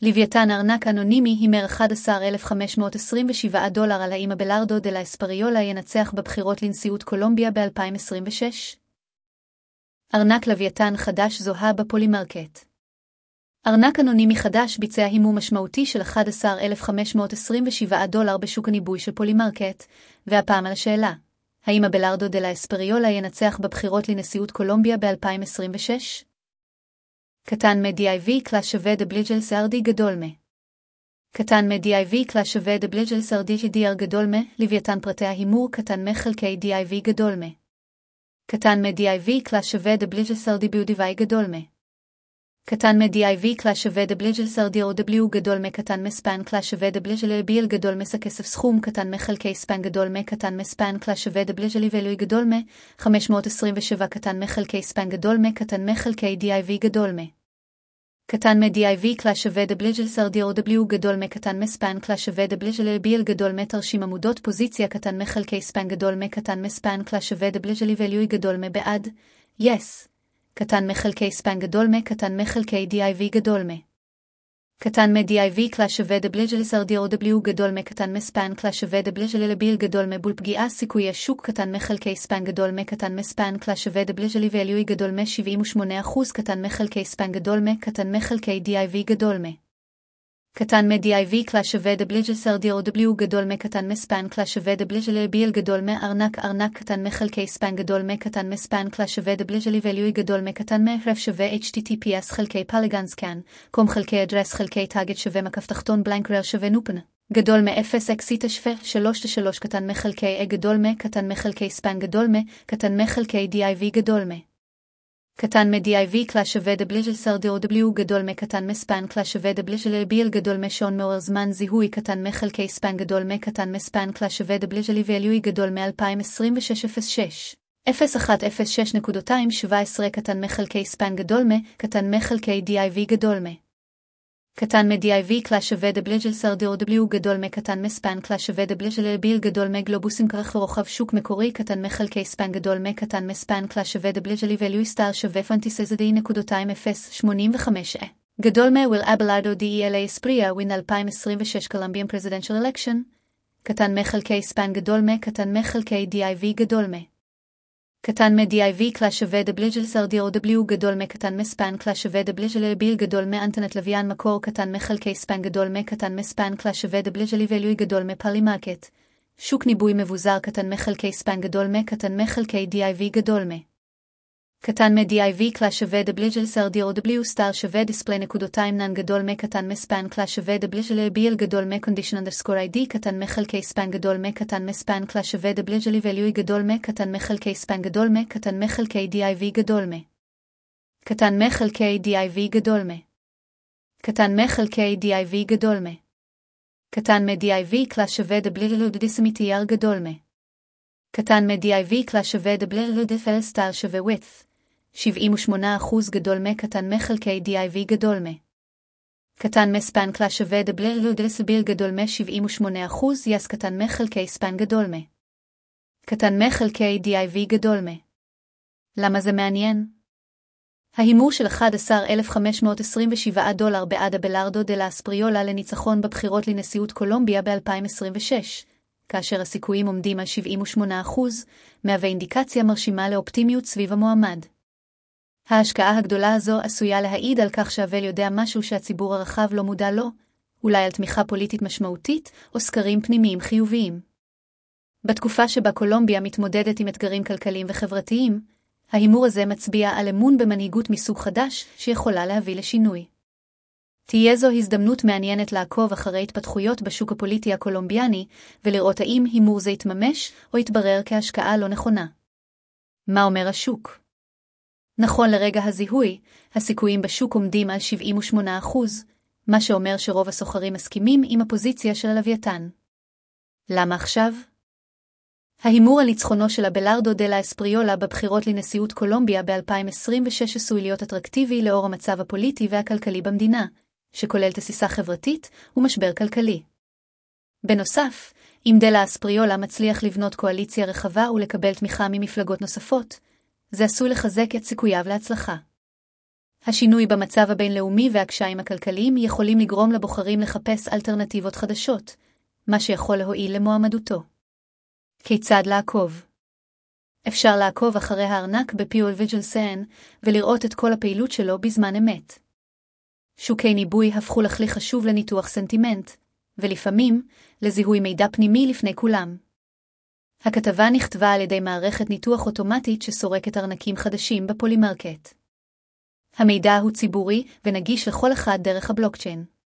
לוויתן ארנק אנונימי הימר $11,527 על האם אבלארדו דה לה אספריולה ינצח בבחירות לנשיאות קולומביה ב-2026. ארנק לוויתן חדש זוהה בפולימרקט. ארנק אנונימי חדש ביצע הימור משמעותי של $11,527 בשוק הניבוי של פולימרקט, והפעם על השאלה, האם אבלארדו דה לה אספריולה ינצח בבחירות לנשיאות קולומביה ב-2026? קטן מ-DIV קלאס שווה דבליג'ל סרדי גדול מ. קטן מ-DIV קלאס שווה דבליג'ל סרדי GDR גדול מ, לוויתן פרטי ההימור קטן מחלקי DIV גדול מ. קטן מ-DIV קלאס שווה דבליג'ל סרדי ביודיווי גדול מ. קטן מ-DIV קלאס שווה דבליג'ל סרדי OW גדול מ. קטן מספן קלאס שווה דבליג'ל LBL גדול מס הכסף סכום קטן מחלקי ספן גדול מ. קטן מספן קלאס שווה דבליג'ל איבלוי גדול מ. 527 קטן מחלקי ספן גדול מ. קטן מחלקי DIV גדול מ. קטן מ-DIV קלאס שווה דבליג'ל סרדי OW גדול מ. קטן מספן קלאס שווה דבליג'ל LBL גדול מ. תרשים עמודות פוזיציה קטן מחלקי ספן גדול מ. קטן מספן קלאס שווה דבליג'ל איבלוי גדול מ. בעד yes קטן מחלקי ספן גדול מ. קטן מחלקי DIV גדול מ. קטן מ-DIV קלאס שווה דבליג'ל סרדי OW גדול מ. קטן מספן קלאס שווה דבליג'ל LBL גדול מ. בול פגיעה סיכוי השוק קטן מחלקי ספן גדול מ. קטן מספן קלאס שווה דבליג'ל איבלוי גדול מ. 78% קטן מחלקי ספן גדול מ. קטן מחלקי DIV גדול מ. קטן מ-DIV קלאס שווה דבליג'ל סרדי OW גדול מ. קטן מספן קלאס שווה דבליג'ל LBL גדול מ. ארנק קטן מחלקי ספן גדול מ. קטן מספן קלאס שווה דבליג'ל איבלוי גדול מ. קטן מ. שווה HTTPS חלקי פלגנסקן, קום חלקי אדרס חלקי טאגט שווה מקף תחתון בלנקרר שווה נופן. גדול מ-0 אקסיטה שווה 3 קטן מחלקי גדול מ. קטן מחלקי ספן גדול מ. קטן מחלקי DIV גדול מ. קטן מ-DIV קלאס שווה דבליג'ל סרדי OW גדול מ. קטן מספן קלאס שווה דבליג'ל LBL גדול מ. שעון מעורר זמן זיהוי קטן מחלקי ספן גדול מ. קטן מספן קלאס שווה דבליג'ל איבלוי גדול מ-2026-06 0106.217 קטן מחלקי ספן גדול מ. קטן מחלקי DIV גדול מ. קטן מ-DIV קלאס שווה דבליג'ל סרדי OW גדול מ. קטן מספן קלאס שווה דבליג'ל LBL גדול מ. גלובוסים כרך ורוחב שוק מקורי קטן מחלקי ספן גדול מ. קטן מספן קלאס שווה דבליג'ל איבלוי סטאר שווה fantasy.0.85 גדול מ. will Abelardo de la Espriella win 2026 Colombian presidential election קטן מחלקי ספן גדול מ. קטן מחלקי DIV גדול מ. קטן מ-DIV קלאס שווה דבליג'ל סרדי OW גדול מ. קטן מספן קלאס שווה דבליג'ל LBL גדול מ. אנטנת לוויין מקור קטן מחלקי ספן גדול מ. קטן מספן קלאס שווה דבליג'ל איבלוי גדול מ. פולימרקט שוק ניבוי מבוזר קטן מחלקי ספן גדול מ. קטן מחלקי DIV גדול מ. קטן מ-DIV קלאס שווה דבליג'ל סרדי OW סטאר שווה דיספלי נקודותיים נן גדול מ. קטן מספן קלאס שווה דבליג'ל LBL גדול מ. condition_ID קטן מחלקי ספן גדול מ. קטן מספן קלאס שווה דבליג'ל איבלוי גדול מ. קטן מחלקי ספן גדול מ. קטן מחלקי DIV גדול מ. קטן מחלקי DIV גדול מ. קטן מחלקי DIV גדול מ. קטן מ-DIV קלאס שווה דבליג'ל דיסמיטייר גדול מ. קטן מ-DIV קלאס שווה דבליג'ל דיפל סטאר שווה width 78% גדול מ. קטן מחלקי DIV גדול מ. קטן מספן קלאס שווה דבליג'ל דיסביל גדול מ. 78% יס קטן מחלקי ספן גדול מ. קטן מחלקי DIV גדול מ. למה זה מעניין? ההימור של $11,527 בעד אבלארדו דה לה אספריולה לניצחון בבחירות לנשיאות קולומביה ב-2026, כאשר הסיכויים עומדים על 78%, מהווה אינדיקציה מרשימה לאופטימיות סביב המועמד. ההשקעה הגדולה הזו עשויה להעיד על כך שאבל יודע משהו שהציבור הרחב לא מודע לו, אולי על תמיכה פוליטית משמעותית או סקרים פנימיים חיוביים. בתקופה שבה קולומביה מתמודדת עם אתגרים כלכליים וחברתיים, ההימור הזה מצביע על אמון במנהיגות מסוג חדש שיכולה להביא לשינוי. תהיה זו הזדמנות מעניינת לעקוב אחרי התפתחויות בשוק הפוליטי הקולומביאני ולראות האם הימור זה יתממש או יתברר כהשקעה לא נכונה. מה אומר השוק? נכון לרגע הזיהוי, הסיכויים בשוק עומדים על 78%, מה שאומר שרוב הסוחרים מסכימים עם הפוזיציה של הלוויתן. למה עכשיו? ההימור על ניצחונו של אבלארדו דה לה אספריולה בבחירות לנשיאות קולומביה ב-2026 עשוי להיות אטרקטיבי לאור המצב הפוליטי והכלכלי במדינה, שכולל תסיסה חברתית ומשבר כלכלי. בנוסף, אם דה לה אספריולה מצליח לבנות קואליציה רחבה ולקבל תמיכה ממפלגות נוספות, זה עשוי לחזק את סיכוייו להצלחה. השינוי במצב הבינלאומי והקשיים הכלכליים יכולים לגרום לבוחרים לחפש אלטרנטיבות חדשות, מה שיכול להועיל למועמדותו. כיצד לעקוב? אפשר לעקוב אחרי הארנק בפיול ויג'לסן ולראות את כל הפעילות שלו בזמן אמת. שוקי ניבוי הפכו לכלי חשוב לניתוח סנטימנט, ולפעמים לזיהוי מידע פנימי לפני כולם. הכתבה נכתבה על ידי מערכת ניתוח אוטומטית שסורקת ארנקים חדשים בפולימרקט. המידע הוא ציבורי ונגיש לכל אחד דרך הבלוקצ'יין.